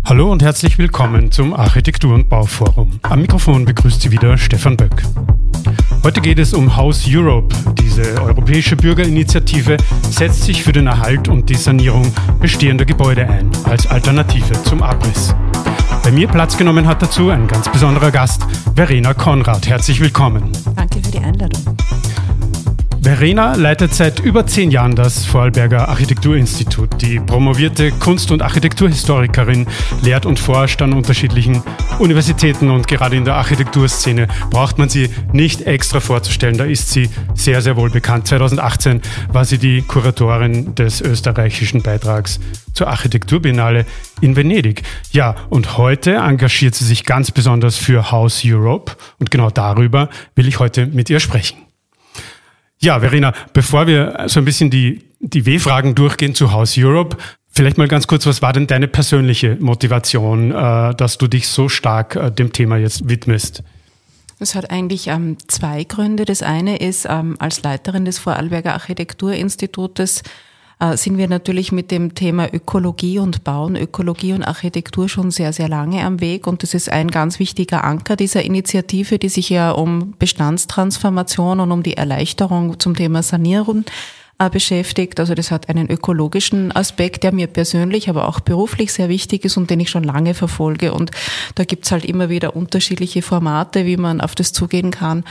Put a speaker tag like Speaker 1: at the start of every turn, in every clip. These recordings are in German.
Speaker 1: Hallo und herzlich willkommen zum Architektur- und Bauforum. Am Mikrofon begrüßt Sie wieder Stefan Böck. Heute geht es um House Europe. Diese europäische Bürgerinitiative setzt sich für den Erhalt und die Sanierung bestehender Gebäude ein, als Alternative zum Abriss. Bei mir Platz genommen hat dazu ein ganz besonderer Gast, Verena Konrad. Herzlich willkommen.
Speaker 2: Danke für die Einladung.
Speaker 1: Verena leitet seit über 10 Jahren das Vorarlberger Architekturinstitut. Die promovierte Kunst- und Architekturhistorikerin lehrt und forscht an unterschiedlichen Universitäten und gerade in der Architekturszene braucht man sie nicht extra vorzustellen. Da ist sie sehr, sehr wohl bekannt. 2018 war sie die Kuratorin des österreichischen Beitrags zur Architekturbiennale in Venedig. Ja, und heute engagiert sie sich ganz besonders für House Europe und genau darüber will ich heute mit ihr sprechen. Ja, Verena, bevor wir so ein bisschen die W-Fragen durchgehen zu House Europe, vielleicht mal ganz kurz, was war denn deine persönliche Motivation, dass du dich so stark dem Thema jetzt widmest?
Speaker 2: Es hat eigentlich 2 Gründe. Das eine ist, als Leiterin des Vorarlberger Architekturinstitutes sind wir natürlich mit dem Thema Ökologie und Bauen, Ökologie und Architektur schon sehr, sehr lange am Weg. Und das ist ein ganz wichtiger Anker dieser Initiative, die sich ja um Bestandstransformation und um die Erleichterung zum Thema Sanierung beschäftigt. Also das hat einen ökologischen Aspekt, der mir persönlich, aber auch beruflich sehr wichtig ist und den ich schon lange verfolge. Und da gibt's halt immer wieder unterschiedliche Formate, wie man auf das zugehen kann.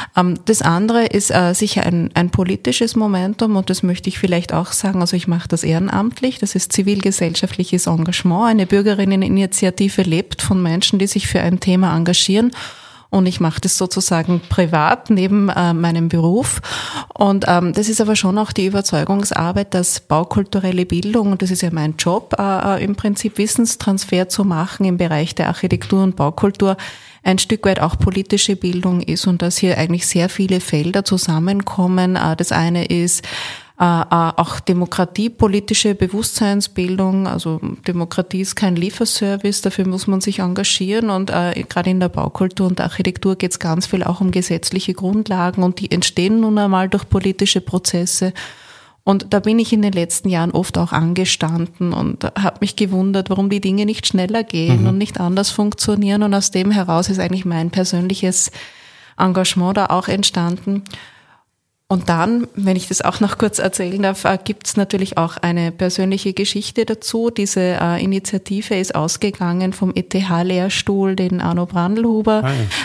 Speaker 2: Das andere ist sicher ein politisches Momentum und das möchte ich vielleicht auch sagen. Also ich mache das ehrenamtlich, das ist zivilgesellschaftliches Engagement. Eine Bürgerinneninitiative lebt von Menschen, die sich für ein Thema engagieren. Und ich mache das sozusagen privat neben meinem Beruf. Und das ist aber schon auch die Überzeugungsarbeit, dass baukulturelle Bildung, und das ist ja mein Job, im Prinzip Wissenstransfer zu machen im Bereich der Architektur und Baukultur, ein Stück weit auch politische Bildung ist und dass hier eigentlich sehr viele Felder zusammenkommen. Das eine ist auch demokratiepolitische Bewusstseinsbildung, also Demokratie ist kein Lieferservice, dafür muss man sich engagieren und gerade in der Baukultur und der Architektur geht es ganz viel auch um gesetzliche Grundlagen und die entstehen nun einmal durch politische Prozesse. Und da bin ich in den letzten Jahren oft auch angestanden und habe mich gewundert, warum die Dinge nicht schneller gehen und nicht anders funktionieren und aus dem heraus ist eigentlich mein persönliches Engagement da auch entstanden. Und dann, wenn ich das auch noch kurz erzählen darf, gibt es natürlich auch eine persönliche Geschichte dazu. Diese Initiative ist ausgegangen vom ETH-Lehrstuhl, den Arno Brandlhuber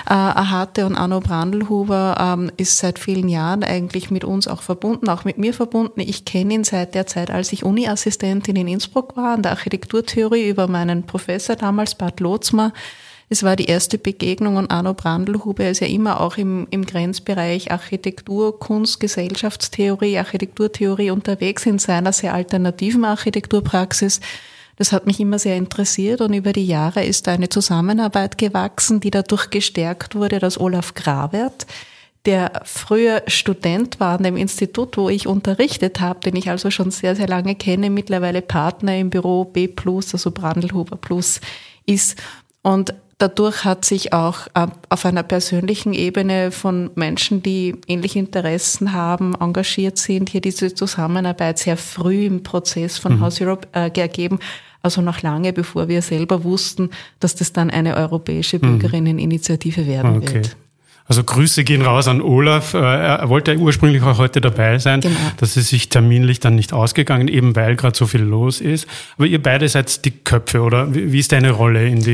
Speaker 2: hatte. Und Arno Brandlhuber ist seit vielen Jahren eigentlich mit uns auch verbunden, auch mit mir verbunden. Ich kenne ihn seit der Zeit, als ich Uni-Assistentin in Innsbruck war, an der Architekturtheorie über meinen Professor damals, Bart Lotzmer. Es war die erste Begegnung und Arno Brandlhuber ist ja immer auch im Grenzbereich Architektur, Kunst, Gesellschaftstheorie, Architekturtheorie unterwegs in seiner sehr alternativen Architekturpraxis. Das hat mich immer sehr interessiert und über die Jahre ist da eine Zusammenarbeit gewachsen, die dadurch gestärkt wurde, dass Olaf Grawert, der früher Student war an dem Institut, wo ich unterrichtet habe, den ich also schon sehr, sehr lange kenne, mittlerweile Partner im Büro B+, also Brandlhuber Plus ist. Und dadurch hat sich auch auf einer persönlichen Ebene von Menschen, die ähnliche Interessen haben, engagiert sind, hier diese Zusammenarbeit sehr früh im Prozess von House Europe ergeben. Also noch lange, bevor wir selber wussten, dass das dann eine europäische Bürgerinneninitiative werden wird.
Speaker 1: Also Grüße gehen raus an Olaf. Er wollte ursprünglich auch heute dabei sein. Genau. Das ist sich terminlich dann nicht ausgegangen, eben weil gerade so viel los ist. Aber ihr beide seid die Köpfe, oder? Wie ist deine Rolle in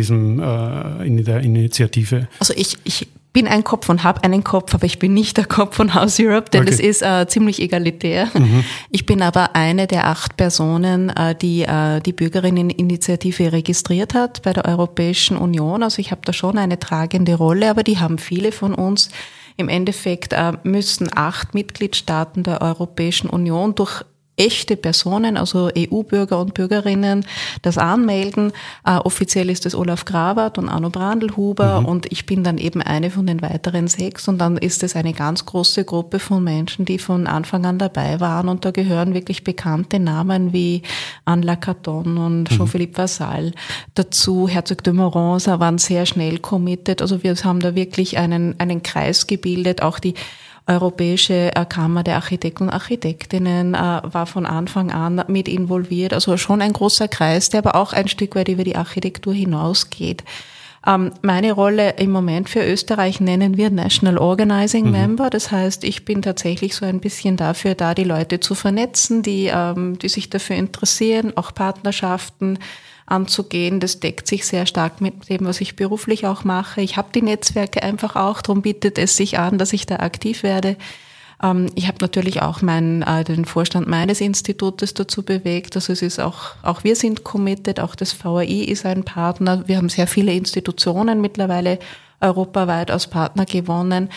Speaker 1: der Initiative?
Speaker 2: Also ich bin ein Kopf und habe einen Kopf, aber ich bin nicht der Kopf von House Europe, denn das ist ziemlich egalitär. Ich bin aber eine der 8 Personen, die die Bürgerinneninitiative registriert hat bei der Europäischen Union. Also ich habe da schon eine tragende Rolle, aber die haben viele von uns. Im Endeffekt müssen 8 Mitgliedstaaten der Europäischen Union durch echte Personen, also EU-Bürger und Bürgerinnen, das anmelden. Offiziell ist es Olaf Grawert und Arno Brandlhuber und ich bin dann eben eine von den weiteren 6 und dann ist es eine ganz große Gruppe von Menschen, die von Anfang an dabei waren und da gehören wirklich bekannte Namen wie Anne Lacaton und Jean-Philippe Vassal dazu. Herzog de Moranza waren sehr schnell committed, also wir haben da wirklich einen Kreis gebildet, auch die Europäische Kammer der Architekten und Architektinnen war von Anfang an mit involviert. Also schon ein großer Kreis, der aber auch ein Stück weit über die Architektur hinausgeht. Meine Rolle im Moment für Österreich nennen wir National Organizing Member. Das heißt, ich bin tatsächlich so ein bisschen dafür da, die Leute zu vernetzen, die sich dafür interessieren, auch Partnerschaften anzugehen. Das deckt sich sehr stark mit dem, was ich beruflich auch mache. Ich habe die Netzwerke einfach auch, darum bietet es sich an, dass ich da aktiv werde. Ich habe natürlich auch den Vorstand meines Institutes dazu bewegt. Also es ist auch wir sind committed, auch das VAI ist ein Partner. Wir haben sehr viele Institutionen mittlerweile europaweit als Partner gewonnen.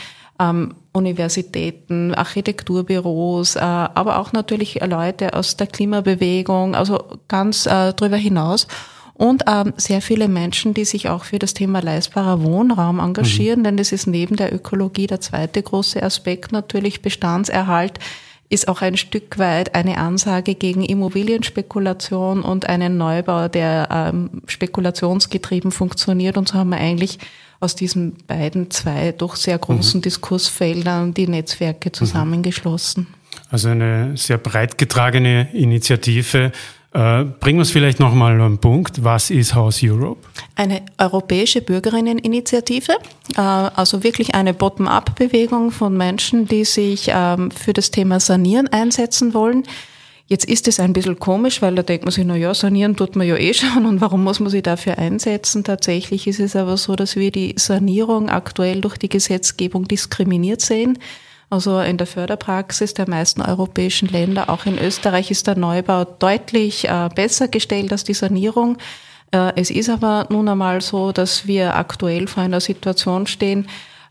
Speaker 2: Universitäten, Architekturbüros, aber auch natürlich Leute aus der Klimabewegung, also ganz darüber hinaus. Und sehr viele Menschen, die sich auch für das Thema leistbarer Wohnraum engagieren, denn das ist neben der Ökologie der zweite große Aspekt natürlich. Bestandserhalt ist auch ein Stück weit eine Ansage gegen Immobilienspekulation und einen Neubau, der spekulationsgetrieben funktioniert. Und so haben wir eigentlich aus diesen zwei doch sehr großen Diskursfeldern die Netzwerke zusammengeschlossen. Also eine sehr breit getragene Initiative. Bringen wir es vielleicht nochmal am Punkt. Was ist House Europe? Eine europäische Bürgerinneninitiative, also wirklich eine Bottom-up-Bewegung von Menschen, die sich für das Thema Sanieren einsetzen wollen. Jetzt ist es ein bisschen komisch, weil da denkt man sich, sanieren tut man ja eh schon und warum muss man sich dafür einsetzen? Tatsächlich ist es aber so, dass wir die Sanierung aktuell durch die Gesetzgebung diskriminiert sehen. Also in der Förderpraxis der meisten europäischen Länder, auch in Österreich, ist der Neubau deutlich besser gestellt als die Sanierung. Es ist aber nun einmal so, dass wir aktuell vor einer Situation stehen,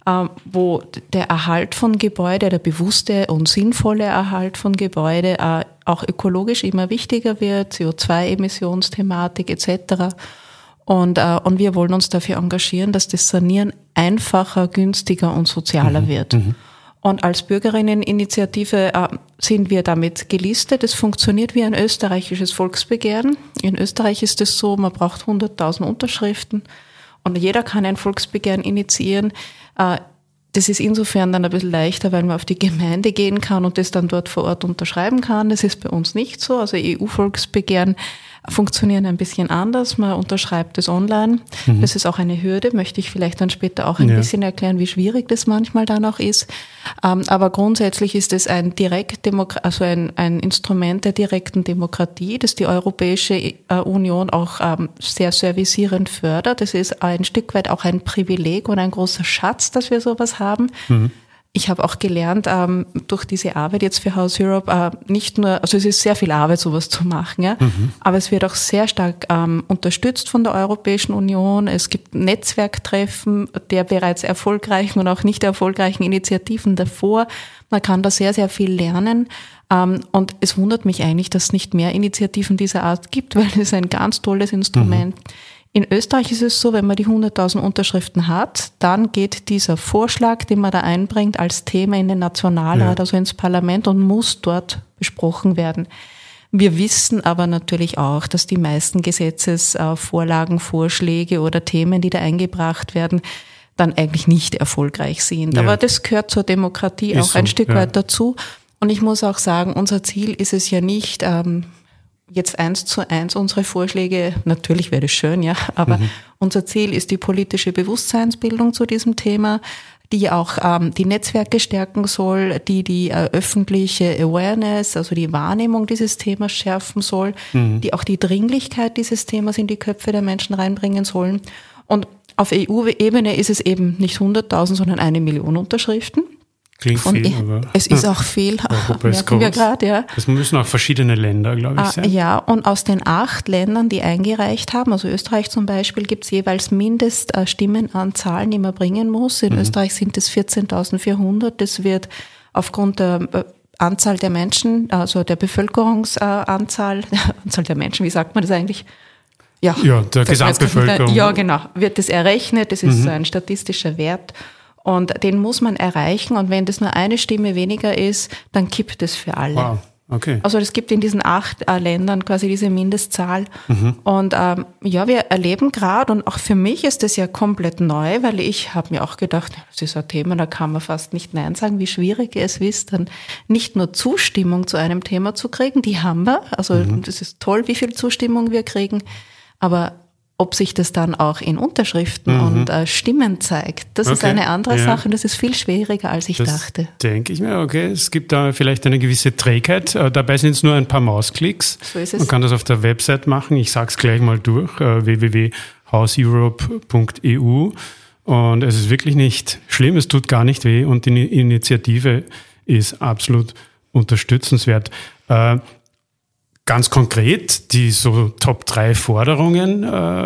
Speaker 2: wo der Erhalt von Gebäude, der bewusste und sinnvolle Erhalt von Gebäude auch ökologisch immer wichtiger wird, CO2-Emissionsthematik etc. Und wir wollen uns dafür engagieren, dass das Sanieren einfacher, günstiger und sozialer wird. Und als Bürgerinneninitiative sind wir damit gelistet. Es funktioniert wie ein österreichisches Volksbegehren. In Österreich ist es so, man braucht 100.000 Unterschriften und jeder kann ein Volksbegehren initiieren. Das ist insofern dann ein bisschen leichter, weil man auf die Gemeinde gehen kann und das dann dort vor Ort unterschreiben kann. Das ist bei uns nicht so. Also EU-Volksbegehren funktionieren ein bisschen anders. Man unterschreibt es online. Das ist auch eine Hürde, möchte ich vielleicht dann später auch ein bisschen erklären, wie schwierig das manchmal dann auch ist. Aber grundsätzlich ist es ein Instrument der direkten Demokratie, das die Europäische Union auch sehr servicierend fördert. Das ist ein Stück weit auch ein Privileg und ein großer Schatz, dass wir sowas haben. Ich habe auch gelernt, durch diese Arbeit jetzt für House Europe, nicht nur, also es ist sehr viel Arbeit, sowas zu machen, ja, aber es wird auch sehr stark unterstützt von der Europäischen Union. Es gibt Netzwerktreffen der bereits erfolgreichen und auch nicht erfolgreichen Initiativen davor. Man kann da sehr, sehr viel lernen. Und es wundert mich eigentlich, dass es nicht mehr Initiativen dieser Art gibt, weil es ist ein ganz tolles Instrument. In Österreich ist es so, wenn man die 100.000 Unterschriften hat, dann geht dieser Vorschlag, den man da einbringt, als Thema in den Nationalrat, also ins Parlament und muss dort besprochen werden. Wir wissen aber natürlich auch, dass die meisten Gesetzesvorlagen, Vorschläge oder Themen, die da eingebracht werden, dann eigentlich nicht erfolgreich sind. Aber das gehört zur Demokratie ist auch ein Stück weit dazu. Und ich muss auch sagen, unser Ziel ist es ja nicht, jetzt 1:1 unsere Vorschläge, natürlich wäre das schön, ja, aber unser Ziel ist die politische Bewusstseinsbildung zu diesem Thema, die auch die Netzwerke stärken soll, die öffentliche Awareness, also die Wahrnehmung dieses Themas schärfen soll, die auch die Dringlichkeit dieses Themas in die Köpfe der Menschen reinbringen sollen. Und auf EU-Ebene ist es eben nicht 100.000, sondern 1 Million Unterschriften. Klingt viel, aber es ist auch viel.
Speaker 1: Europa ist groß. Wir gerade, ja. Das müssen auch verschiedene Länder, glaube ich, sein.
Speaker 2: Ja, und aus den 8 Ländern, die eingereicht haben, also Österreich zum Beispiel, gibt es jeweils Mindeststimmenanzahlen, die man bringen muss. In Österreich sind es 14.400. Das wird aufgrund der Anzahl der Menschen, also der Bevölkerungsanzahl, Anzahl der Menschen, wie sagt man das eigentlich?
Speaker 1: Ja, der Gesamtbevölkerung.
Speaker 2: Ja, genau, wird das errechnet. Das ist so ein statistischer Wert. Und den muss man erreichen. Und wenn das nur eine Stimme weniger ist, dann kippt es für alle.
Speaker 1: Wow. Okay.
Speaker 2: Also es gibt in diesen 8 Ländern quasi diese Mindestzahl. Und wir erleben gerade, und auch für mich ist das ja komplett neu, weil ich habe mir auch gedacht, das ist ein Thema, da kann man fast nicht Nein sagen, wie schwierig es ist, dann nicht nur Zustimmung zu einem Thema zu kriegen, die haben wir, also das ist toll, wie viel Zustimmung wir kriegen, aber ob sich das dann auch in Unterschriften und Stimmen zeigt, das ist eine andere Sache und das ist viel schwieriger, als ich dachte.
Speaker 1: Denke ich mir, okay, es gibt da vielleicht eine gewisse Trägheit. Dabei sind es nur ein paar Mausklicks.
Speaker 2: So ist es.
Speaker 1: Man kann das auf der Website machen. Ich sage es gleich mal durch, www.houseeurope.eu. Und es ist wirklich nicht schlimm, es tut gar nicht weh und die Initiative ist absolut unterstützenswert. Ganz konkret, die so Top 3 Forderungen,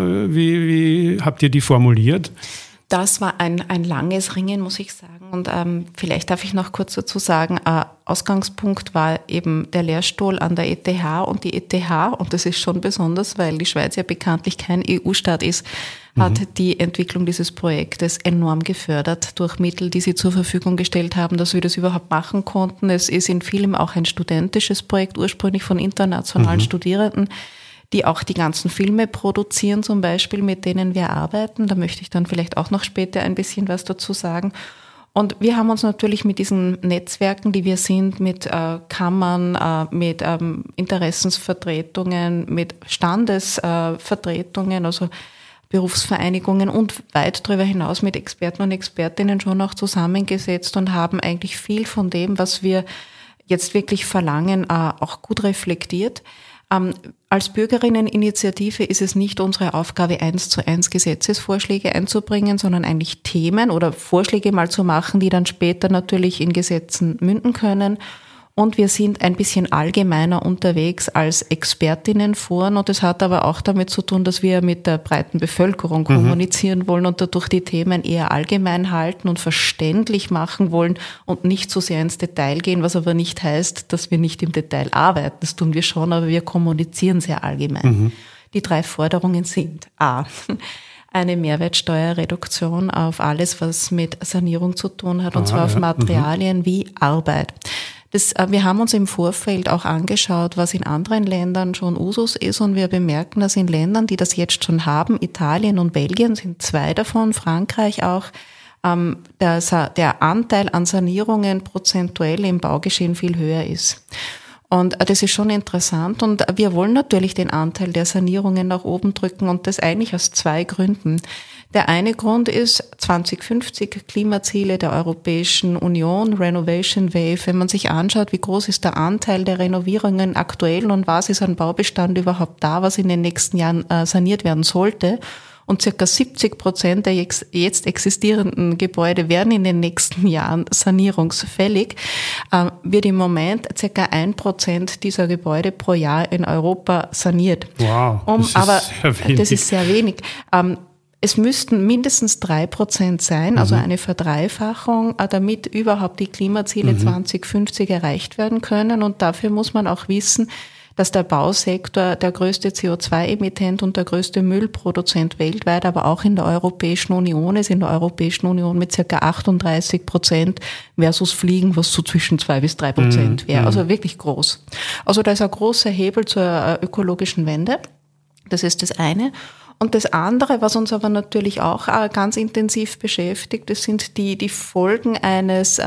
Speaker 1: wie habt ihr die formuliert?
Speaker 2: Das war ein langes Ringen, muss ich sagen. Und vielleicht darf ich noch kurz dazu sagen, Ausgangspunkt war eben der Lehrstuhl an der ETH und die ETH, und das ist schon besonders, weil die Schweiz ja bekanntlich kein EU-Staat ist, hat die Entwicklung dieses Projektes enorm gefördert durch Mittel, die sie zur Verfügung gestellt haben, dass wir das überhaupt machen konnten. Es ist in vielem auch ein studentisches Projekt, ursprünglich von internationalen Studierenden, die auch die ganzen Filme produzieren, zum Beispiel, mit denen wir arbeiten. Da möchte ich dann vielleicht auch noch später ein bisschen was dazu sagen. Und wir haben uns natürlich mit diesen Netzwerken, die wir sind, mit Kammern, mit Interessensvertretungen, mit Standesvertretungen, also Berufsvereinigungen und weit darüber hinaus mit Experten und Expertinnen schon auch zusammengesetzt und haben eigentlich viel von dem, was wir jetzt wirklich verlangen, auch gut reflektiert. Als Bürgerinneninitiative ist es nicht unsere Aufgabe, 1:1 Gesetzesvorschläge einzubringen, sondern eigentlich Themen oder Vorschläge mal zu machen, die dann später natürlich in Gesetzen münden können. Und wir sind ein bisschen allgemeiner unterwegs als Expertinnenforen. Und das hat aber auch damit zu tun, dass wir mit der breiten Bevölkerung kommunizieren wollen und dadurch die Themen eher allgemein halten und verständlich machen wollen und nicht so sehr ins Detail gehen, was aber nicht heißt, dass wir nicht im Detail arbeiten. Das tun wir schon, aber wir kommunizieren sehr allgemein. Die 3 Forderungen sind A, eine Mehrwertsteuerreduktion auf alles, was mit Sanierung zu tun hat, und zwar auf Materialien wie Arbeit. Wir haben uns im Vorfeld auch angeschaut, was in anderen Ländern schon Usus ist, und wir bemerken, dass in Ländern, die das jetzt schon haben, Italien und Belgien sind 2 davon, Frankreich auch, der Anteil an Sanierungen prozentuell im Baugeschehen viel höher ist. Und das ist schon interessant, und wir wollen natürlich den Anteil der Sanierungen nach oben drücken, und das eigentlich aus 2 Gründen. Der eine Grund ist 2050 Klimaziele der Europäischen Union, Renovation Wave. Wenn man sich anschaut, wie groß ist der Anteil der Renovierungen aktuell und was ist an Baubestand überhaupt da, was in den nächsten Jahren saniert werden sollte. Und circa 70% der jetzt existierenden Gebäude werden in den nächsten Jahren sanierungsfällig, wird im Moment circa 1% dieser Gebäude pro Jahr in Europa saniert.
Speaker 1: Wow,
Speaker 2: das ist sehr wenig. Es müssten mindestens 3% sein, also eine Verdreifachung, damit überhaupt die Klimaziele 2050 erreicht werden können. Und dafür muss man auch wissen, dass der Bausektor der größte CO2-Emittent und der größte Müllproduzent weltweit, aber auch in der Europäischen Union ist, in der Europäischen Union mit ca. 38% versus Fliegen, was so zwischen 2-3% wäre. Also wirklich groß. Also da ist ein großer Hebel zur ökologischen Wende. Das ist das eine. Und das andere, was uns aber natürlich auch ganz intensiv beschäftigt, das sind die Folgen eines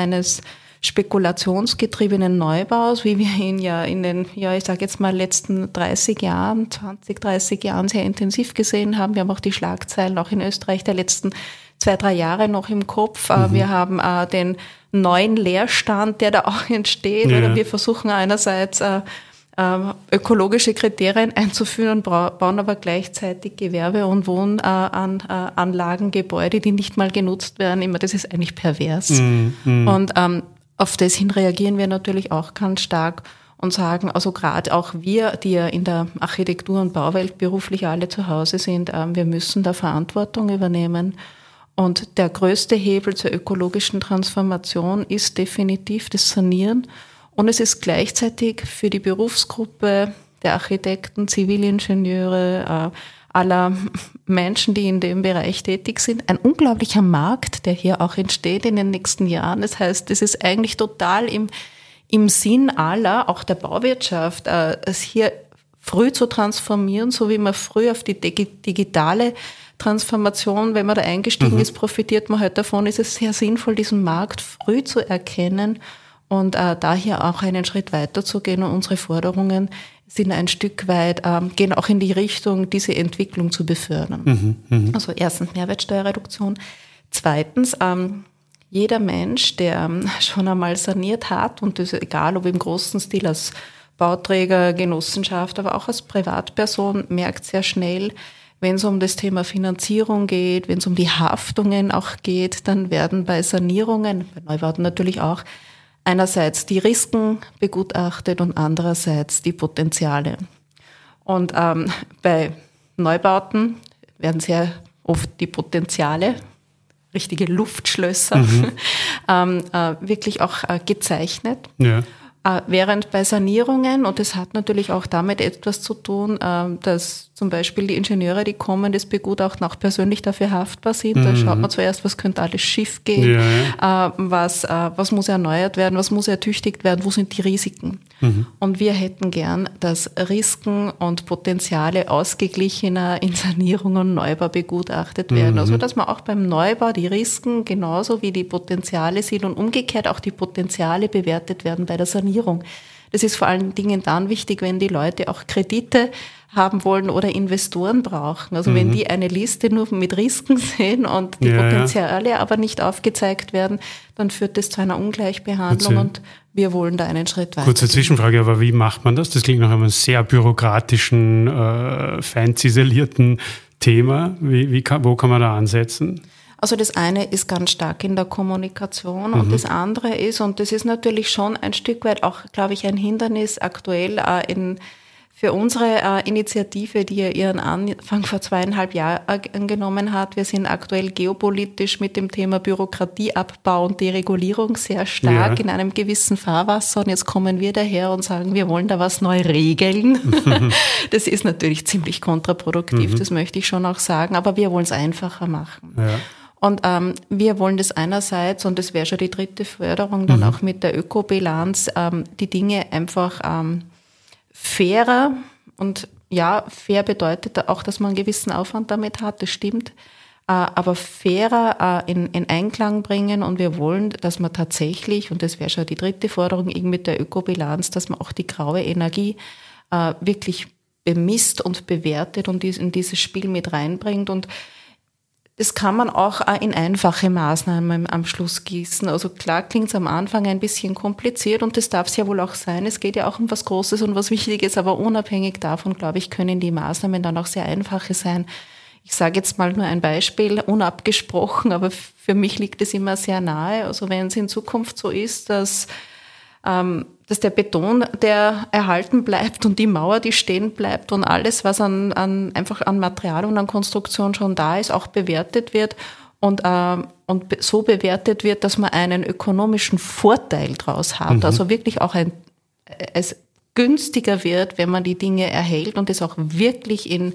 Speaker 2: spekulationsgetriebenen Neubaus, wie wir ihn ja in den, ich sage jetzt mal, letzten 30 Jahren sehr intensiv gesehen haben. Wir haben auch die Schlagzeilen auch in Österreich der letzten 2-3 Jahre noch im Kopf. Wir haben den neuen Leerstand, der da auch entsteht. Ja. Oder wir versuchen einerseits ökologische Kriterien einzuführen, bauen aber gleichzeitig Gewerbe- und Wohnanlagen, Gebäude, die nicht mal genutzt werden. Das ist eigentlich pervers. Und auf das hin reagieren wir natürlich auch ganz stark und sagen, also gerade auch wir, die ja in der Architektur- und Bauwelt beruflich alle zu Hause sind, wir müssen da Verantwortung übernehmen. Und der größte Hebel zur ökologischen Transformation ist definitiv das Sanieren. Und es ist gleichzeitig für die Berufsgruppe der Architekten, Zivilingenieure, aller Menschen, die in dem Bereich tätig sind, ein unglaublicher Markt, der hier auch entsteht in den nächsten Jahren. Das heißt, es ist eigentlich total im Sinn aller, auch der Bauwirtschaft, es hier früh zu transformieren, so wie man früh auf die digitale Transformation, wenn man da eingestiegen ist, profitiert man halt davon, ist es sehr sinnvoll, diesen Markt früh zu erkennen und daher auch einen Schritt weiter zu gehen. Und unsere Forderungen sind ein Stück weit, gehen auch in die Richtung, diese Entwicklung zu befördern. Also erstens Mehrwertsteuerreduktion. Zweitens, jeder Mensch, der schon einmal saniert hat, und das ist egal, ob im großen Stil als Bauträger, Genossenschaft, aber auch als Privatperson, merkt sehr schnell, wenn es um das Thema Finanzierung geht, wenn es um die Haftungen auch geht, dann werden bei Sanierungen, bei Neubauten natürlich auch, einerseits die Risiken begutachtet und andererseits die Potenziale. Und bei Neubauten werden sehr oft die Potenziale, richtige Luftschlösser, wirklich auch gezeichnet. Ja. Während bei Sanierungen, und das hat natürlich auch damit etwas zu tun, dass zum Beispiel die Ingenieure, die kommen, das begutachten, auch persönlich dafür haftbar sind. Da schaut man zuerst, was könnte alles schief gehen, was muss erneuert werden, was muss ertüchtigt werden, wo sind die Risiken. Und wir hätten gern, dass Risiken und Potenziale ausgeglichener in Sanierung und Neubau begutachtet werden. Also dass man auch beim Neubau die Risiken genauso wie die Potenziale sieht und umgekehrt auch die Potenziale bewertet werden bei der Sanierung. Das ist vor allen Dingen dann wichtig, wenn die Leute auch Kredite haben wollen oder Investoren brauchen. Also wenn die eine Liste nur mit Risiken sehen und die Potenziale aber nicht aufgezeigt werden, dann führt das zu einer Ungleichbehandlung und wir wollen da einen Schritt weiter.
Speaker 1: Kurze Zwischenfrage, aber wie macht man das? Das klingt nach einem sehr bürokratischen, fein ziselierten Thema. Wo kann man da ansetzen?
Speaker 2: Also das eine ist ganz stark in der Kommunikation und das andere ist, und das ist natürlich schon ein Stück weit auch, glaube ich, ein Hindernis aktuell für unsere Initiative, die ja ihren Anfang vor 2,5 Jahren angenommen hat. Wir sind aktuell geopolitisch mit dem Thema Bürokratieabbau und Deregulierung sehr stark in einem gewissen Fahrwasser. Und jetzt kommen wir daher und sagen, wir wollen da was neu regeln. Das ist natürlich ziemlich kontraproduktiv, das möchte ich schon auch sagen, aber wir wollen es einfacher machen. Ja. Und wir wollen das einerseits, und das wäre schon die dritte Förderung, dann auch mit der Ökobilanz, die Dinge einfach fairer, und ja, fair bedeutet auch, dass man einen gewissen Aufwand damit hat, das stimmt, aber fairer in Einklang bringen, und wir wollen, dass man tatsächlich, und das wäre schon die dritte Forderung, eben mit der Ökobilanz, dass man auch die graue Energie wirklich bemisst und bewertet und in dieses Spiel mit reinbringt. Und das kann man auch in einfache Maßnahmen am Schluss gießen. Also klar klingt es am Anfang ein bisschen kompliziert, und das darf es ja wohl auch sein. Es geht ja auch um was Großes und was Wichtiges, aber unabhängig davon, glaube ich, können die Maßnahmen dann auch sehr einfache sein. Ich sage jetzt mal nur ein Beispiel, unabgesprochen, aber für mich liegt es immer sehr nahe. Also wenn es in Zukunft so ist, dass der Beton, der erhalten bleibt, und die Mauer, die stehen bleibt, und alles, was einfach an Material und an Konstruktion schon da ist, auch bewertet wird und so bewertet wird, dass man einen ökonomischen Vorteil draus hat. Also wirklich auch es günstiger wird, wenn man die Dinge erhält und es auch wirklich in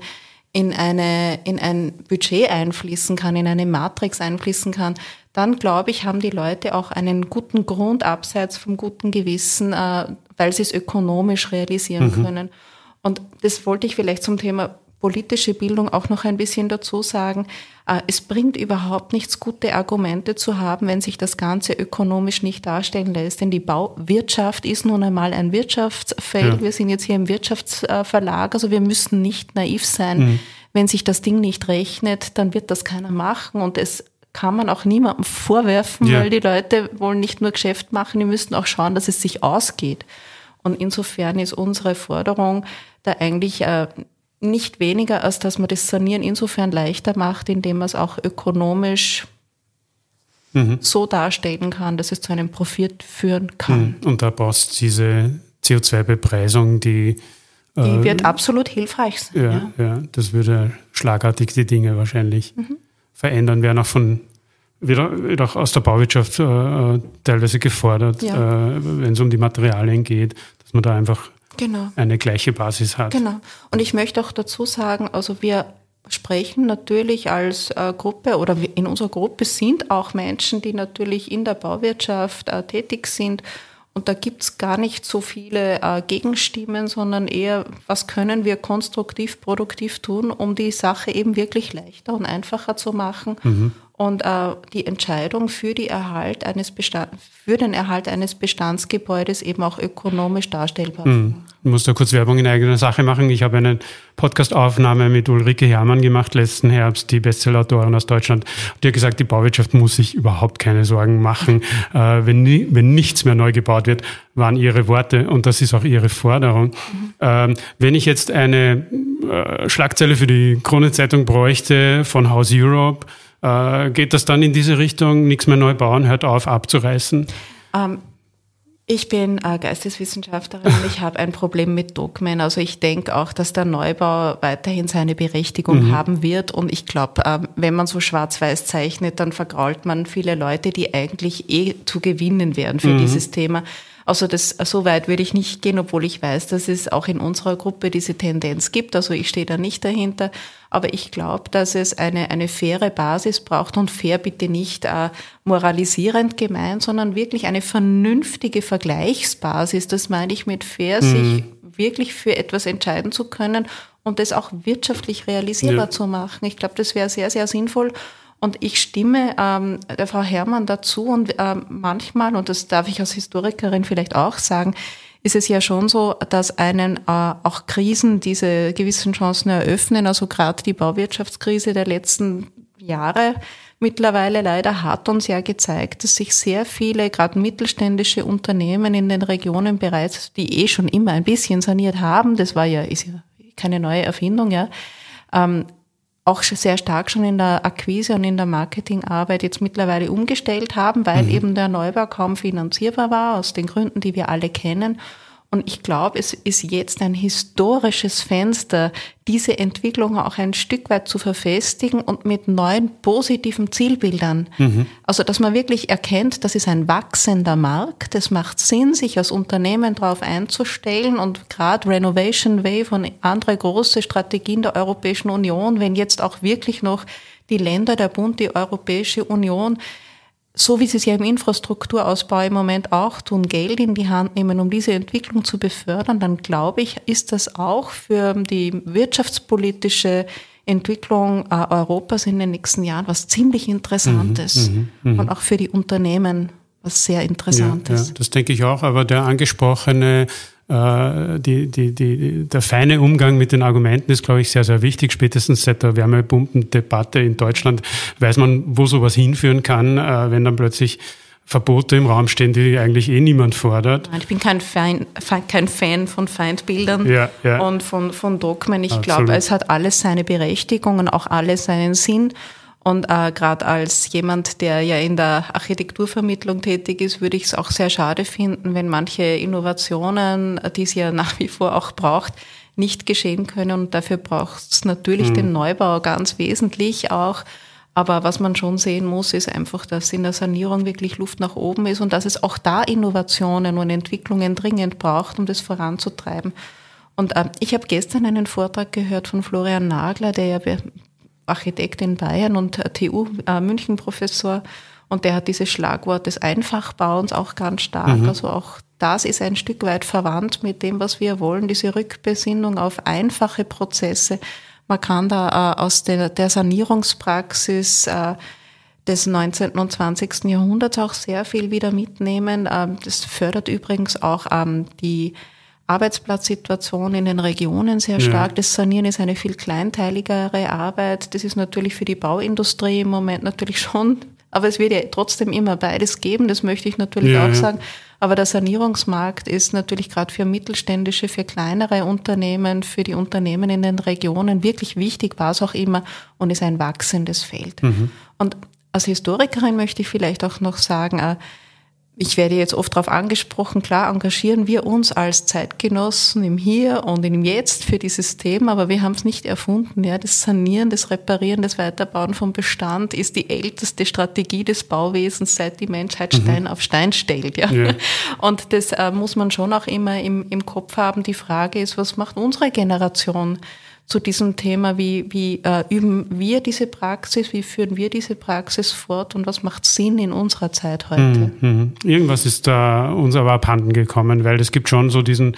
Speaker 2: ein Budget einfließen kann, in eine Matrix einfließen kann, dann, glaube ich, haben die Leute auch einen guten Grund abseits vom guten Gewissen, weil sie es ökonomisch realisieren können. Und das wollte ich vielleicht zum Thema politische Bildung auch noch ein bisschen dazu sagen. Es bringt überhaupt nichts, gute Argumente zu haben, wenn sich das Ganze ökonomisch nicht darstellen lässt. Denn die Bauwirtschaft ist nun einmal ein Wirtschaftsfeld. Ja. Wir sind jetzt hier im Wirtschaftsverlag, also wir müssen nicht naiv sein. Wenn sich das Ding nicht rechnet, dann wird das keiner machen, und es kann man auch niemandem vorwerfen, weil die Leute wollen nicht nur Geschäft machen, die müssen auch schauen, dass es sich ausgeht. Und insofern ist unsere Forderung da eigentlich nicht weniger, als dass man das Sanieren insofern leichter macht, indem man es auch ökonomisch so darstellen kann, dass es zu einem Profit führen kann.
Speaker 1: Und da brauchst du diese CO2-Bepreisung, die
Speaker 2: wird absolut hilfreich sein.
Speaker 1: Ja, das würde schlagartig die Dinge wahrscheinlich verändern, werden auch wird auch aus der Bauwirtschaft teilweise gefordert, wenn es um die Materialien geht, dass man da einfach eine gleiche Basis hat.
Speaker 2: Genau. Und ich möchte auch dazu sagen, also wir sprechen natürlich als Gruppe, oder in unserer Gruppe sind auch Menschen, die natürlich in der Bauwirtschaft tätig sind. Und da gibt's gar nicht so viele Gegenstimmen, sondern eher, was können wir konstruktiv, produktiv tun, um die Sache eben wirklich leichter und einfacher zu machen und die Entscheidung für den Erhalt eines Bestandsgebäudes eben auch ökonomisch darstellbar zu machen.
Speaker 1: Ich muss da kurz Werbung in eigener Sache machen. Ich habe eine Podcast-Aufnahme mit Ulrike Herrmann gemacht letzten Herbst, die Bestseller-Autorin aus Deutschland. Die hat gesagt, die Bauwirtschaft muss sich überhaupt keine Sorgen machen. Wenn nichts mehr neu gebaut wird, waren ihre Worte und das ist auch ihre Forderung. Wenn ich jetzt eine Schlagzeile für die Kronenzeitung bräuchte von House Europe, geht das dann in diese Richtung, nichts mehr neu bauen, hört auf abzureißen?
Speaker 2: Ich bin Geisteswissenschaftlerin und ich habe ein Problem mit Dogmen. Also ich denke auch, dass der Neubau weiterhin seine Berechtigung haben wird. Und ich glaube, wenn man so schwarz-weiß zeichnet, dann vergrault man viele Leute, die eigentlich zu gewinnen wären für dieses Thema. Also so weit würde ich nicht gehen, obwohl ich weiß, dass es auch in unserer Gruppe diese Tendenz gibt. Also ich stehe da nicht dahinter. Aber ich glaube, dass es eine faire Basis braucht und fair bitte nicht moralisierend gemeint, sondern wirklich eine vernünftige Vergleichsbasis. Das meine ich mit fair, sich wirklich für etwas entscheiden zu können und das auch wirtschaftlich realisierbar zu machen. Ich glaube, das wäre sehr, sehr sinnvoll. Und ich stimme der Frau Herrmann dazu und manchmal, und das darf ich als Historikerin vielleicht auch sagen, ist es ja schon so, dass einen auch Krisen diese gewissen Chancen eröffnen. Also gerade die Bauwirtschaftskrise der letzten Jahre mittlerweile leider hat uns ja gezeigt, dass sich sehr viele, gerade mittelständische Unternehmen in den Regionen bereits, die schon immer ein bisschen saniert haben, das ist ja keine neue Erfindung, ja, auch sehr stark schon in der Akquise und in der Marketingarbeit jetzt mittlerweile umgestellt haben, weil eben der Neubau kaum finanzierbar war, aus den Gründen, die wir alle kennen. Und ich glaube, es ist jetzt ein historisches Fenster, diese Entwicklung auch ein Stück weit zu verfestigen und mit neuen positiven Zielbildern. Also, dass man wirklich erkennt, das ist ein wachsender Markt. Es macht Sinn, sich als Unternehmen darauf einzustellen und gerade Renovation Wave und andere große Strategien der Europäischen Union, wenn jetzt auch wirklich noch die Länder, der Bund, die Europäische Union, so wie sie es ja im Infrastrukturausbau im Moment auch tun, Geld in die Hand nehmen, um diese Entwicklung zu befördern, dann glaube ich, ist das auch für die wirtschaftspolitische Entwicklung Europas in den nächsten Jahren was ziemlich Interessantes und auch für die Unternehmen was sehr Interessantes.
Speaker 1: Ja, das denke ich auch, aber der angesprochene der feine Umgang mit den Argumenten ist, glaube ich, sehr, sehr wichtig. Spätestens seit der Wärmepumpendebatte in Deutschland weiß man, wo sowas hinführen kann, wenn dann plötzlich Verbote im Raum stehen, die eigentlich niemand fordert.
Speaker 2: Ich bin kein Fan von Feindbildern und von Dogmen. Ich glaube, es hat alles seine Berechtigung und auch alles seinen Sinn. Und gerade als jemand, der ja in der Architekturvermittlung tätig ist, würde ich es auch sehr schade finden, wenn manche Innovationen, die es ja nach wie vor auch braucht, nicht geschehen können. Und dafür braucht es natürlich den Neubau ganz wesentlich auch. Aber was man schon sehen muss, ist einfach, dass in der Sanierung wirklich Luft nach oben ist und dass es auch da Innovationen und Entwicklungen dringend braucht, um das voranzutreiben. Und ich habe gestern einen Vortrag gehört von Florian Nagler, der ja Architekt in Bayern und TU München Professor, und der hat dieses Schlagwort des Einfachbauens auch ganz stark. Also auch das ist ein Stück weit verwandt mit dem, was wir wollen, diese Rückbesinnung auf einfache Prozesse. Man kann da aus der Sanierungspraxis des 19. und 20. Jahrhunderts auch sehr viel wieder mitnehmen. Das fördert übrigens auch die Arbeitsplatzsituation in den Regionen sehr stark. Das Sanieren ist eine viel kleinteiligere Arbeit. Das ist natürlich für die Bauindustrie im Moment natürlich schon, aber es wird ja trotzdem immer beides geben, das möchte ich natürlich auch sagen. Aber der Sanierungsmarkt ist natürlich gerade für mittelständische, für kleinere Unternehmen, für die Unternehmen in den Regionen wirklich wichtig, war es auch immer, und ist ein wachsendes Feld. Und als Historikerin möchte ich vielleicht auch noch sagen, ich werde jetzt oft darauf angesprochen, klar engagieren wir uns als Zeitgenossen im Hier und im Jetzt für dieses Thema, aber wir haben es nicht erfunden. Ja, das Sanieren, das Reparieren, das Weiterbauen vom Bestand ist die älteste Strategie des Bauwesens, seit die Menschheit Stein auf Stein stellt. Ja. Und das muss man schon auch immer im Kopf haben. Die Frage ist, was macht unsere Generation zu diesem Thema, wie üben wir diese Praxis, wie führen wir diese Praxis fort und was macht Sinn in unserer Zeit heute.
Speaker 1: Irgendwas ist da uns aber abhanden gekommen, weil es gibt schon so diesen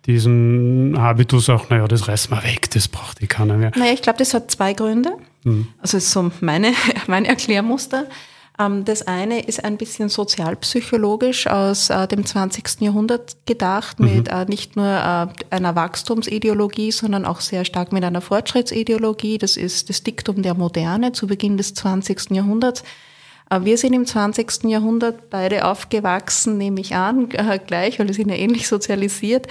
Speaker 1: Habitus auch, das reißt mal weg, das braucht die keiner mehr.
Speaker 2: Ich glaube, das hat zwei Gründe. Also ist so mein Erklärmuster. Das eine ist ein bisschen sozialpsychologisch aus dem 20. Jahrhundert gedacht, mit nicht nur einer Wachstumsideologie, sondern auch sehr stark mit einer Fortschrittsideologie. Das ist das Diktum der Moderne zu Beginn des 20. Jahrhunderts. Wir sind im 20. Jahrhundert beide aufgewachsen, nehme ich an, gleich, weil wir sind ja ähnlich sozialisiert,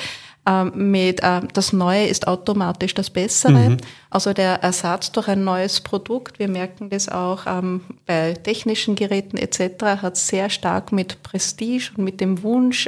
Speaker 2: mit das Neue ist automatisch das Bessere, also der Ersatz durch ein neues Produkt. Wir merken das auch bei technischen Geräten etc. hat sehr stark mit Prestige und mit dem Wunsch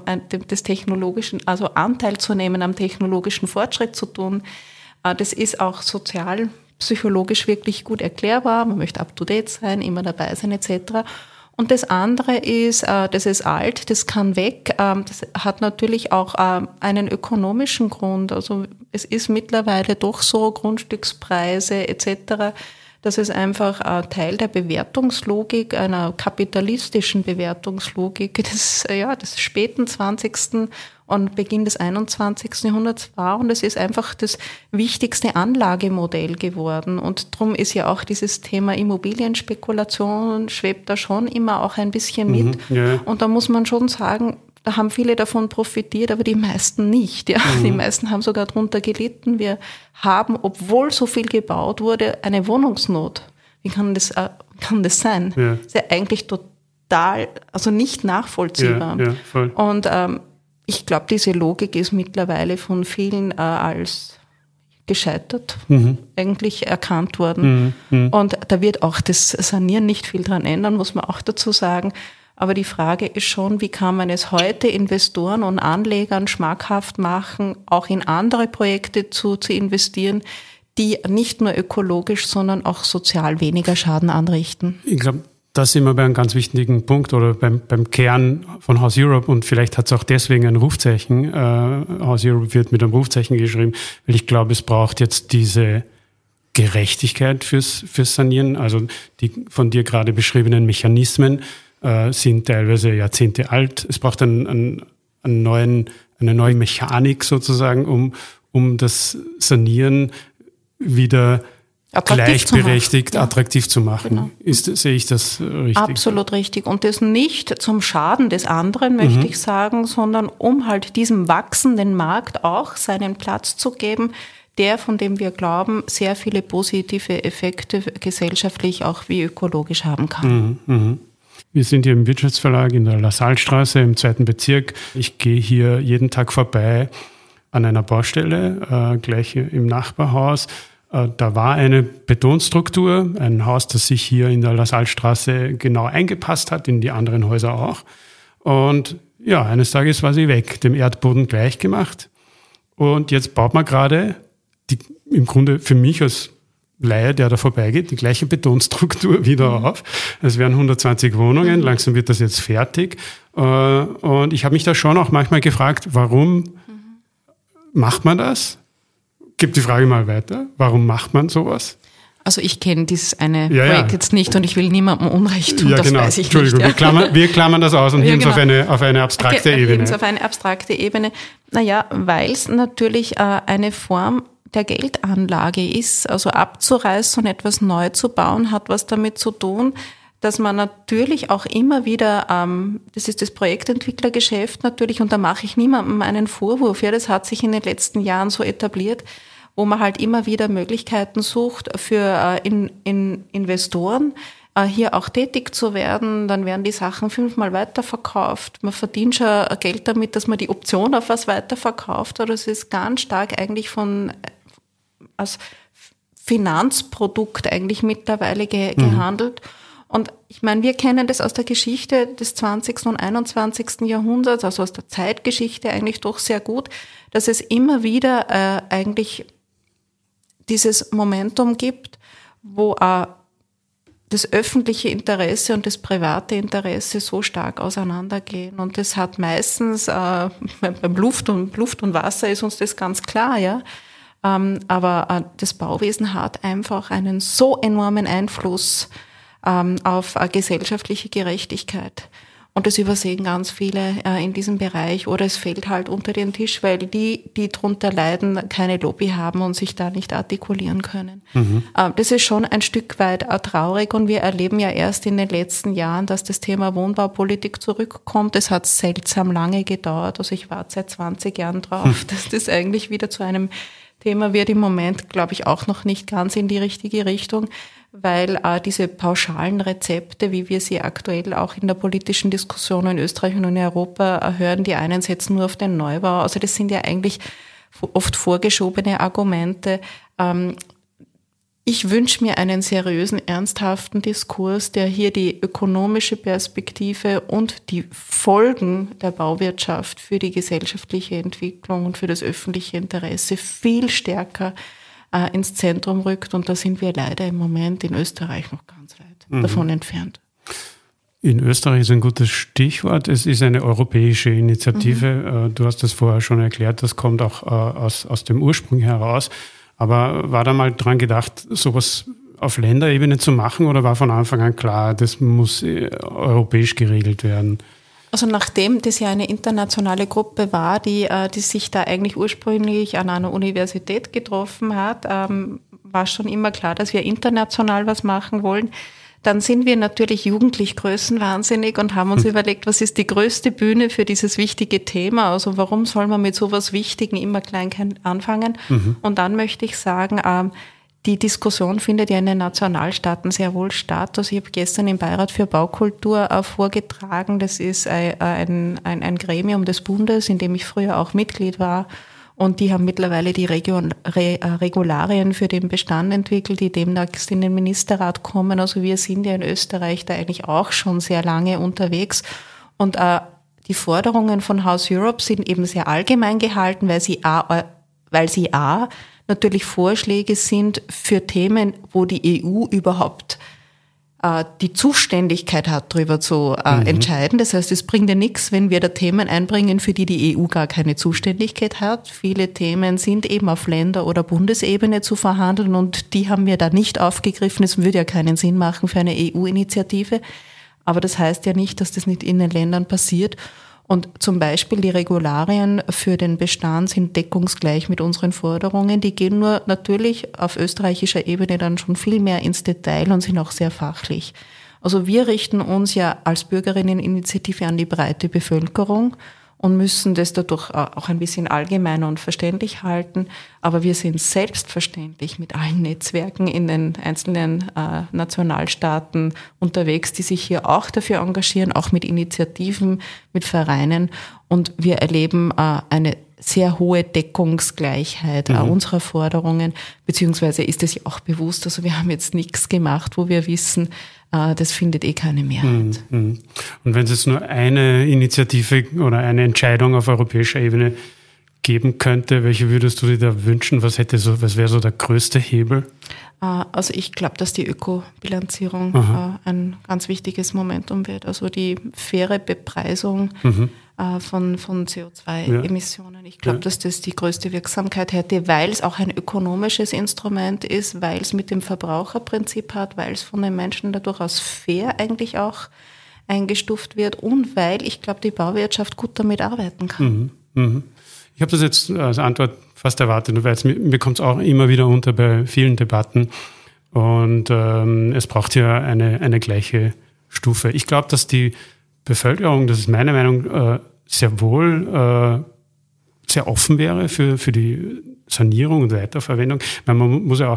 Speaker 2: des technologischen, also Anteil zu nehmen am technologischen Fortschritt zu tun. Das ist auch sozialpsychologisch wirklich gut erklärbar. Man möchte up-to-date sein, immer dabei sein etc. Und das andere ist, das ist alt, das kann weg. Das hat natürlich auch einen ökonomischen Grund. Also es ist mittlerweile doch so, Grundstückspreise etc., dass es einfach Teil der Bewertungslogik, einer kapitalistischen Bewertungslogik des späten 20. und Beginn des 21. Jahrhunderts war. Und es ist einfach das wichtigste Anlagemodell geworden. Und darum ist ja auch dieses Thema Immobilienspekulation schwebt da schon immer auch ein bisschen mit. Ja. Und da muss man schon sagen, da haben viele davon profitiert, aber die meisten nicht. Ja. Die meisten haben sogar darunter gelitten. Wir haben, obwohl so viel gebaut wurde, eine Wohnungsnot. Wie kann das sein? Ja. Das ist ja eigentlich total, also nicht nachvollziehbar.
Speaker 1: Ja, voll.
Speaker 2: Und ich glaube, diese Logik ist mittlerweile von vielen als gescheitert eigentlich erkannt worden. Und da wird auch das Sanieren nicht viel dran ändern, muss man auch dazu sagen. Aber die Frage ist schon, wie kann man es heute Investoren und Anlegern schmackhaft machen, auch in andere Projekte zu investieren, die nicht nur ökologisch, sondern auch sozial weniger Schaden anrichten.
Speaker 1: Ich glaube, da sind wir bei einem ganz wichtigen Punkt oder beim Kern von House Europe und vielleicht hat es auch deswegen ein Rufzeichen. House Europe wird mit einem Rufzeichen geschrieben, weil ich glaube, es braucht jetzt diese Gerechtigkeit fürs Sanieren. Also die von dir gerade beschriebenen Mechanismen sind teilweise Jahrzehnte alt. Es braucht eine neue Mechanik sozusagen, um das Sanieren wieder gleichberechtigt, attraktiv zu machen. Genau. Sehe ich das richtig?
Speaker 2: Absolut richtig. Und das nicht zum Schaden des anderen, möchte ich sagen, sondern um halt diesem wachsenden Markt auch seinen Platz zu geben, von dem wir glauben, sehr viele positive Effekte gesellschaftlich auch wie ökologisch haben kann.
Speaker 1: Wir sind hier im Wirtschaftsverlag in der LaSallestraße im 2. Bezirk. Ich gehe hier jeden Tag vorbei an einer Baustelle, gleich im Nachbarhaus. Da war eine Betonstruktur, ein Haus, das sich hier in der LaSallestraße genau eingepasst hat, in die anderen Häuser auch. Und ja, eines Tages war sie weg, dem Erdboden gleich gemacht. Und jetzt baut man gerade, im Grunde für mich als Laie, der da vorbeigeht, die gleiche Betonstruktur wieder auf. Es wären 120 Wohnungen, langsam wird das jetzt fertig. Und ich habe mich da schon auch manchmal gefragt, warum macht man das? Gib die Frage mal weiter. Warum macht man sowas?
Speaker 2: Also ich kenne dieses Projekt jetzt nicht und ich will niemandem Unrecht tun, das weiß ich
Speaker 1: Entschuldigung,
Speaker 2: nicht.
Speaker 1: Wir klammern das aus und heben es auf eine abstrakte Ebene.
Speaker 2: Auf eine abstrakte Ebene. Weil es natürlich eine Form der Geldanlage ist, also abzureißen und etwas neu zu bauen, hat was damit zu tun, dass man natürlich auch immer wieder, das ist das Projektentwicklergeschäft natürlich, und da mache ich niemandem einen Vorwurf, das hat sich in den letzten Jahren so etabliert, wo man halt immer wieder Möglichkeiten sucht für Investoren, hier auch tätig zu werden, dann werden die Sachen 5-mal weiterverkauft. Man verdient schon Geld damit, dass man die Option auf was weiterverkauft, oder es ist ganz stark eigentlich als Finanzprodukt eigentlich mittlerweile gehandelt. Und ich meine, wir kennen das aus der Geschichte des 20. und 21. Jahrhunderts, also aus der Zeitgeschichte eigentlich doch sehr gut, dass es immer wieder eigentlich dieses Momentum gibt, wo das öffentliche Interesse und das private Interesse so stark auseinandergehen. Und das hat meistens, beim Luft und Wasser ist uns das ganz klar, Aber das Bauwesen hat einfach einen so enormen Einfluss auf gesellschaftliche Gerechtigkeit. Und das übersehen ganz viele in diesem Bereich. Oder es fällt halt unter den Tisch, weil die drunter leiden, keine Lobby haben und sich da nicht artikulieren können. Das ist schon ein Stück weit traurig. Und wir erleben ja erst in den letzten Jahren, dass das Thema Wohnbaupolitik zurückkommt. Es hat seltsam lange gedauert. Also ich warte seit 20 Jahren drauf, dass das eigentlich wieder zu einem Thema wird. Im Moment, glaube ich, auch noch nicht ganz in die richtige Richtung, weil diese pauschalen Rezepte, wie wir sie aktuell auch in der politischen Diskussion in Österreich und in Europa hören, die einen setzen nur auf den Neubau. Also das sind ja eigentlich oft vorgeschobene Argumente. Ich wünsche mir einen seriösen, ernsthaften Diskurs, der hier die ökonomische Perspektive und die Folgen der Bauwirtschaft für die gesellschaftliche Entwicklung und für das öffentliche Interesse viel stärker ins Zentrum rückt. Und da sind wir leider im Moment in Österreich noch ganz weit davon entfernt.
Speaker 1: In Österreich ist ein gutes Stichwort. Es ist eine europäische Initiative. Du hast das vorher schon erklärt. Das kommt auch aus dem Ursprung heraus. Aber war da mal dran gedacht, sowas auf Länderebene zu machen, oder war von Anfang an klar, das muss europäisch geregelt werden?
Speaker 2: Also nachdem das ja eine internationale Gruppe war, die sich da eigentlich ursprünglich an einer Universität getroffen hat, war schon immer klar, dass wir international was machen wollen. Dann sind wir natürlich jugendlich größenwahnsinnig und haben uns überlegt, was ist die größte Bühne für dieses wichtige Thema? Also warum soll man mit sowas Wichtigen immer klein anfangen? Und dann möchte ich sagen, die Diskussion findet ja in den Nationalstaaten sehr wohl statt. Also ich habe gestern im Beirat für Baukultur vorgetragen. Das ist ein Gremium des Bundes, in dem ich früher auch Mitglied war. Und die haben mittlerweile die Regularien für den Bestand entwickelt, die demnächst in den Ministerrat kommen. Also wir sind ja in Österreich da eigentlich auch schon sehr lange unterwegs. Und die Forderungen von House Europe sind eben sehr allgemein gehalten, weil sie natürlich Vorschläge sind für Themen, wo die EU überhaupt die Zuständigkeit hat, darüber zu entscheiden. Das heißt, es bringt ja nichts, wenn wir da Themen einbringen, für die die EU gar keine Zuständigkeit hat. Viele Themen sind eben auf Länder- oder Bundesebene zu verhandeln und die haben wir da nicht aufgegriffen. Es würde ja keinen Sinn machen für eine EU-Initiative. Aber das heißt ja nicht, dass das nicht in den Ländern passiert. Und zum Beispiel die Regularien für den Bestand sind deckungsgleich mit unseren Forderungen. Die gehen nur natürlich auf österreichischer Ebene dann schon viel mehr ins Detail und sind auch sehr fachlich. Also wir richten uns ja als Bürgerinneninitiative an die breite Bevölkerung und müssen das dadurch auch ein bisschen allgemeiner und verständlich halten. Aber wir sind selbstverständlich mit allen Netzwerken in den einzelnen Nationalstaaten unterwegs, die sich hier auch dafür engagieren, auch mit Initiativen, mit Vereinen. Und wir erleben eine sehr hohe Deckungsgleichheit unserer Forderungen, beziehungsweise ist es ja auch bewusst, also wir haben jetzt nichts gemacht, wo wir wissen, das findet keine Mehrheit.
Speaker 1: Und wenn es jetzt nur eine Initiative oder eine Entscheidung auf europäischer Ebene geben könnte, welche würdest du dir da wünschen? Was wäre so der größte Hebel?
Speaker 2: Also ich glaube, dass die Ökobilanzierung ein ganz wichtiges Momentum wird. Also die faire Bepreisung von CO2-Emissionen. Ich glaube, dass das die größte Wirksamkeit hätte, weil es auch ein ökonomisches Instrument ist, weil es mit dem Verbraucherprinzip hat, weil es von den Menschen da durchaus fair eigentlich auch eingestuft wird und weil ich glaube, die Bauwirtschaft gut damit arbeiten kann.
Speaker 1: Ich habe das jetzt als Antwort fast erwartet, weil mir kommt es auch immer wieder unter bei vielen Debatten und es braucht ja eine gleiche Stufe. Ich glaube, dass die Bevölkerung, das ist meine Meinung, sehr wohl sehr offen wäre für die Sanierung und Weiterverwendung. Man muss ja auch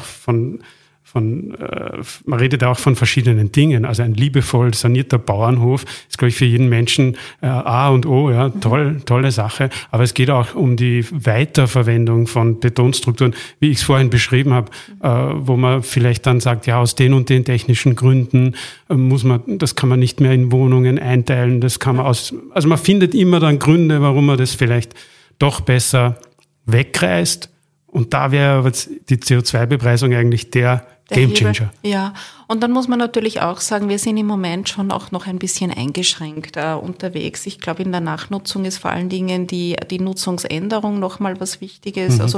Speaker 1: man redet auch von verschiedenen Dingen. Also ein liebevoll sanierter Bauernhof ist, glaube ich, für jeden Menschen A und O, ja, tolle Sache. Aber es geht auch um die Weiterverwendung von Betonstrukturen, wie ich es vorhin beschrieben habe, wo man vielleicht dann sagt, ja, aus den und den technischen Gründen das kann man nicht mehr in Wohnungen einteilen. Also man findet immer dann Gründe, warum man das vielleicht doch besser wegreißt. Und da wäre die CO2-Bepreisung eigentlich der Gamechanger.
Speaker 2: Ja, und dann muss man natürlich auch sagen, wir sind im Moment schon auch noch ein bisschen eingeschränkt unterwegs. Ich glaube, in der Nachnutzung ist vor allen Dingen die Nutzungsänderung nochmal was Wichtiges. Also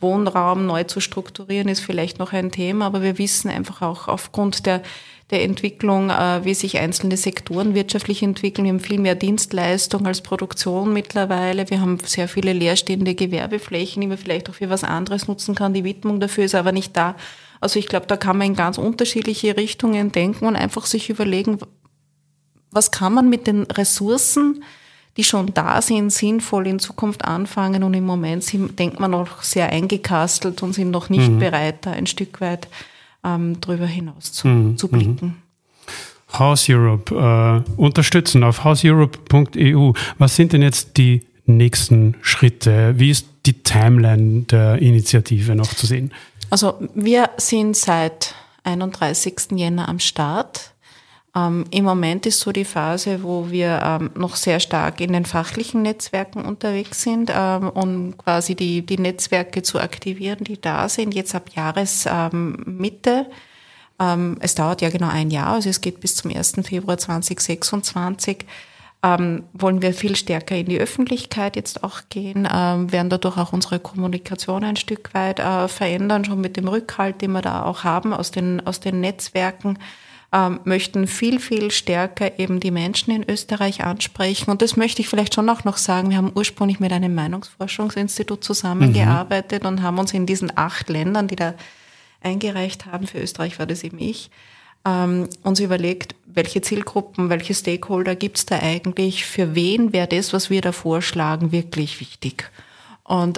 Speaker 2: Wohnraum neu zu strukturieren, ist vielleicht noch ein Thema, aber wir wissen einfach auch aufgrund der Entwicklung, wie sich einzelne Sektoren wirtschaftlich entwickeln. Wir haben viel mehr Dienstleistung als Produktion mittlerweile. Wir haben sehr viele leerstehende Gewerbeflächen, die man vielleicht auch für was anderes nutzen kann. Die Widmung dafür ist aber nicht da. Also ich glaube, da kann man in ganz unterschiedliche Richtungen denken und einfach sich überlegen, was kann man mit den Ressourcen, die schon da sind, sinnvoll in Zukunft anfangen. Und im Moment denkt man noch sehr eingekastelt und sind noch nicht bereit, da ein Stück weit drüber hinaus zu blicken.
Speaker 1: House Europe, unterstützen auf houseeurope.eu. Was sind denn jetzt die nächsten Schritte? Wie ist die Timeline der Initiative noch zu sehen?
Speaker 2: Also wir sind seit 31. Jänner am Start. Im Moment ist so die Phase, wo wir noch sehr stark in den fachlichen Netzwerken unterwegs sind, um quasi die Netzwerke zu aktivieren, die da sind, jetzt ab Jahresmitte. Es dauert ja genau ein Jahr, also es geht bis zum 1. Februar 2026. Wollen wir viel stärker in die Öffentlichkeit jetzt auch gehen, werden dadurch auch unsere Kommunikation ein Stück weit verändern, schon mit dem Rückhalt, den wir da auch haben aus den Netzwerken. Möchten viel, viel stärker eben die Menschen in Österreich ansprechen. Und das möchte ich vielleicht schon auch noch sagen. Wir haben ursprünglich mit einem Meinungsforschungsinstitut zusammengearbeitet und haben uns in diesen 8 Ländern, die da eingereicht haben, für Österreich war das eben ich, uns überlegt, welche Zielgruppen, welche Stakeholder gibt's da eigentlich, für wen wäre das, was wir da vorschlagen, wirklich wichtig. Und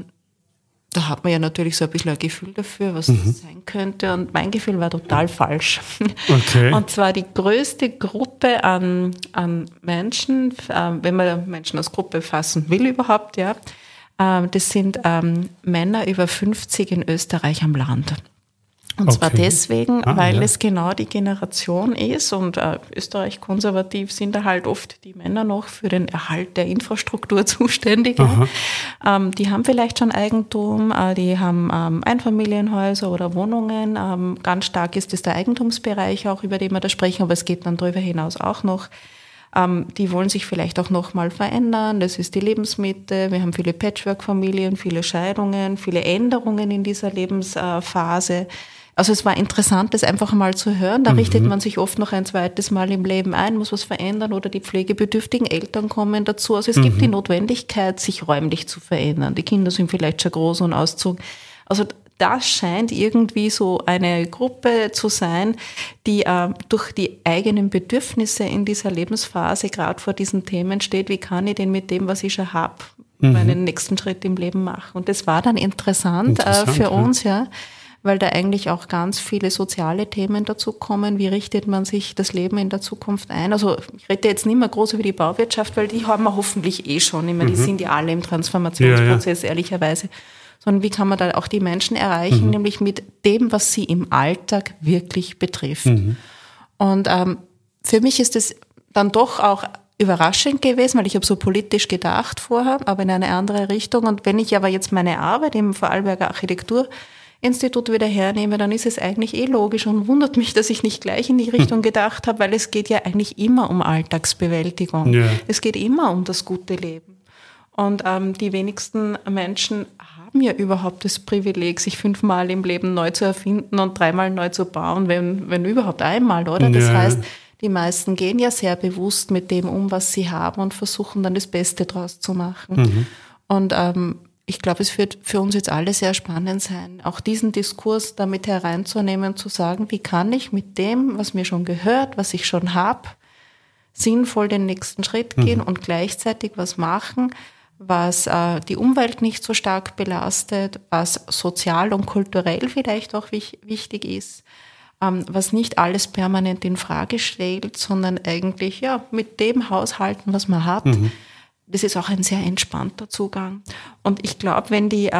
Speaker 2: da hat man ja natürlich so ein bisschen ein Gefühl dafür, was das sein könnte. Und mein Gefühl war total falsch.
Speaker 1: Okay.
Speaker 2: Und zwar die größte Gruppe an Menschen, wenn man Menschen als Gruppe fassen will überhaupt, ja, das sind Männer über 50 in Österreich am Land. Und zwar deswegen, weil es genau die Generation ist und Österreich konservativ sind da halt oft die Männer noch für den Erhalt der Infrastruktur zuständig. Die haben vielleicht schon Eigentum, die haben Einfamilienhäuser oder Wohnungen. Ganz stark ist es der Eigentumsbereich auch, über den wir da sprechen, aber es geht dann darüber hinaus auch noch. Die wollen sich vielleicht auch nochmal verändern. Das ist die Lebensmitte. Wir haben viele Patchwork-Familien, viele Scheidungen, viele Änderungen in dieser Lebensphase. Also es war interessant, das einfach mal zu hören. Da richtet man sich oft noch ein zweites Mal im Leben ein, muss was verändern oder die pflegebedürftigen Eltern kommen dazu. Also es gibt die Notwendigkeit, sich räumlich zu verändern. Die Kinder sind vielleicht schon groß und ausgezogen. Also das scheint irgendwie so eine Gruppe zu sein, die durch die eigenen Bedürfnisse in dieser Lebensphase gerade vor diesen Themen steht. Wie kann ich denn mit dem, was ich schon habe, meinen nächsten Schritt im Leben machen? Und das war dann interessant für uns, ja, weil da eigentlich auch ganz viele soziale Themen dazu kommen. Wie richtet man sich das Leben in der Zukunft ein? Also ich rede jetzt nicht mehr groß über die Bauwirtschaft, weil die haben wir hoffentlich schon. Ich meine, die sind ja alle im Transformationsprozess, ehrlicherweise. Sondern wie kann man da auch die Menschen erreichen, nämlich mit dem, was sie im Alltag wirklich betrifft. Und für mich ist es dann doch auch überraschend gewesen, weil ich habe so politisch gedacht vorher, aber in eine andere Richtung. Und wenn ich aber jetzt meine Arbeit im Vorarlberger Architekturinstitut wieder hernehme, dann ist es eigentlich logisch und wundert mich, dass ich nicht gleich in die Richtung gedacht habe, weil es geht ja eigentlich immer um Alltagsbewältigung. Ja. Es geht immer um das gute Leben. Und die wenigsten Menschen haben ja überhaupt das Privileg, sich 5-mal im Leben neu zu erfinden und 3-mal neu zu bauen, wenn überhaupt einmal, oder? Das heißt, die meisten gehen ja sehr bewusst mit dem um, was sie haben und versuchen dann das Beste draus zu machen. Und ich glaube, es wird für uns jetzt alle sehr spannend sein, auch diesen Diskurs damit hereinzunehmen, zu sagen, wie kann ich mit dem, was mir schon gehört, was ich schon habe, sinnvoll den nächsten Schritt gehen und gleichzeitig was machen, was die Umwelt nicht so stark belastet, was sozial und kulturell vielleicht auch wichtig ist, was nicht alles permanent in Frage stellt, sondern eigentlich ja mit dem haushalten, was man hat. Das ist auch ein sehr entspannter Zugang. Und ich glaube,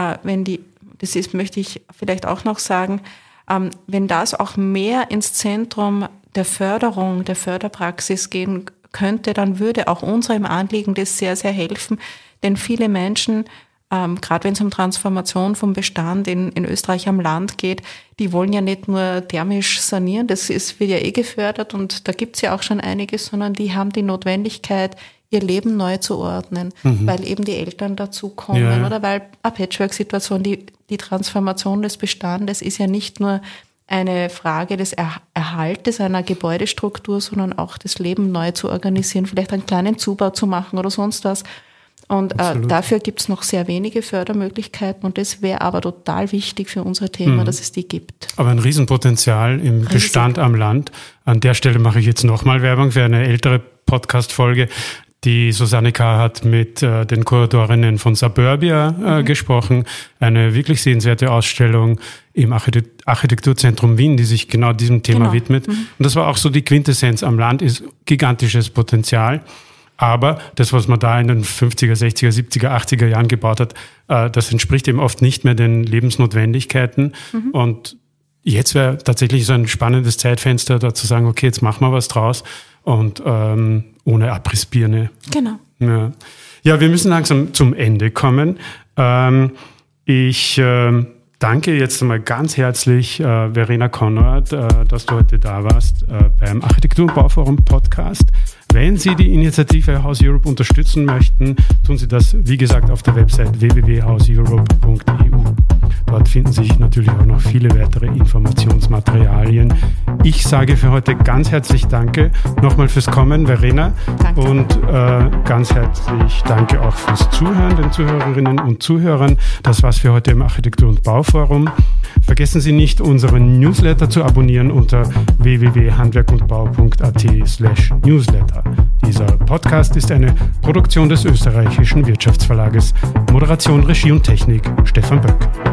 Speaker 2: möchte ich vielleicht auch noch sagen, wenn das auch mehr ins Zentrum der Förderung, der Förderpraxis gehen könnte, dann würde auch unserem Anliegen das sehr, sehr helfen. Denn viele Menschen, gerade wenn es um Transformation vom Bestand in Österreich am Land geht, die wollen ja nicht nur thermisch sanieren, wird ja gefördert und da gibt's ja auch schon einiges, sondern die haben die Notwendigkeit, ihr Leben neu zu ordnen, weil eben die Eltern dazukommen oder weil eine Patchwork-Situation, die Transformation des Bestandes ist ja nicht nur eine Frage des Erhaltes einer Gebäudestruktur, sondern auch das Leben neu zu organisieren, vielleicht einen kleinen Zubau zu machen oder sonst was. Und dafür gibt es noch sehr wenige Fördermöglichkeiten und das wäre aber total wichtig für unser Thema, dass es die gibt.
Speaker 1: Aber ein Riesenpotenzial im Bestand am Land. An der Stelle mache ich jetzt nochmal Werbung für eine ältere Podcast-Folge. Die Susanne K. hat mit den Kuratorinnen von Suburbia gesprochen. Eine wirklich sehenswerte Ausstellung im Architekturzentrum Wien, die sich genau diesem Thema widmet. Und das war auch so die Quintessenz. Am Land ist gigantisches Potenzial. Aber das, was man da in den 50er, 60er, 70er, 80er Jahren gebaut hat, das entspricht eben oft nicht mehr den Lebensnotwendigkeiten. Und jetzt wäre tatsächlich so ein spannendes Zeitfenster, da zu sagen, okay, jetzt machen wir was draus. Und ohne Abrissbirne.
Speaker 2: Genau.
Speaker 1: Ja, wir müssen langsam zum Ende kommen. Ich danke jetzt einmal ganz herzlich Verena Konrad, dass du heute da warst beim Architektur- und Bauforum Podcast. Wenn Sie die Initiative House Europe unterstützen möchten, tun Sie das, wie gesagt, auf der Website www.houseeurope.eu. Dort finden sich natürlich auch noch viele weitere Informationsmaterialien. Ich sage für heute ganz herzlich Danke nochmal fürs Kommen, Verena.
Speaker 2: Danke.
Speaker 1: Und ganz herzlich danke auch fürs Zuhören, den Zuhörerinnen und Zuhörern. Das war's für heute im Architektur- und Bauforum. Vergessen Sie nicht, unseren Newsletter zu abonnieren unter www.handwerkundbau.at/newsletter. Dieser Podcast ist eine Produktion des österreichischen Wirtschaftsverlages. Moderation, Regie und Technik Stefan Böck.